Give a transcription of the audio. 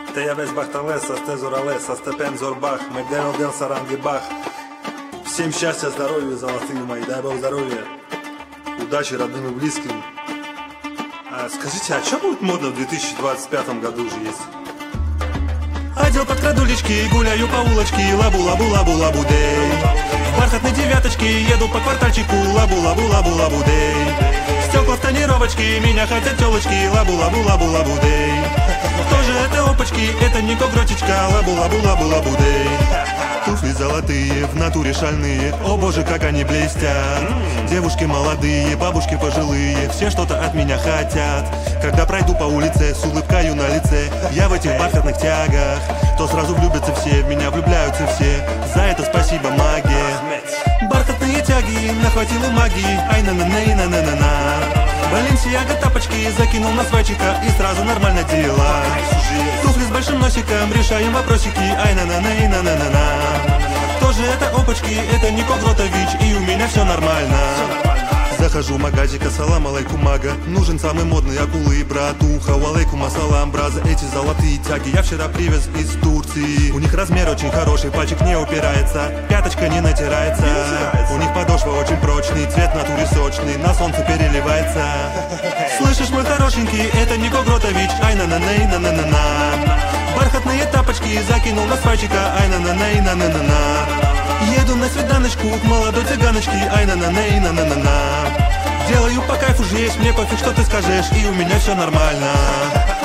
Te aveți bahtales, astea zorales, astea pen зорбах, мы дел сарангибах. Всем счастья, здоровья, золотые мои, дай Бог здоровья, удачи родным и близким. Скажите, а что будет модно в 2025 году уже есть? Одел под крадулечки, гуляю по улочке, лабу-лабу-лабу-лабу-дей. В бархатной девяточке еду по квартальчику, лабу-лабу-лабу-лабу-дей. Стекла в тонировочке, меня хотят телочки, лабу-лабу-лабу-лабу-дей. Тоже это опачки, это не когротичка, лабу-лабу-лабу-лабу-дей. Туфли золотые, в натуре шальные, о боже, как они блестят. Девушки молодые, бабушки пожилые, все что-то от меня хотят. Когда пройду по улице с улыбкою на лице, я в этих бархатных тягах, то сразу влюбятся все, в меня влюбляются все. За это спасибо, магия. Бархатные тяги, нахватила магии, ай на на на на на на на. Баленсиага тапочки, закинул на свайчика и сразу нормально дела. Туфли с большим носиком, решаем вопросики, ай на на на на на на на. Тоже это опачки, это не Когротович, и у меня все нормально. Захожу в магазик, ассалам алейкум, мага. Нужен самый модный акулы и братуха. Алейкум ассалам, браза, эти золотые тяги я вчера привез из Турции. У них размер очень хороший, пальчик не упирается, пяточка не натирается. У них подошва очень прочный, цвет натуре сочный, на солнце переливается. Слышишь, мой хорошенький, это не Когротович, ай на на на на на на. Бархатные тапочки закинул на свайчика, ай на на на на на на. Еду на свиданочку к молодой цыганочке, ай на на на на на на на. Делаю по кайфу здесь, мне пофиг, что ты скажешь, и у меня все нормально.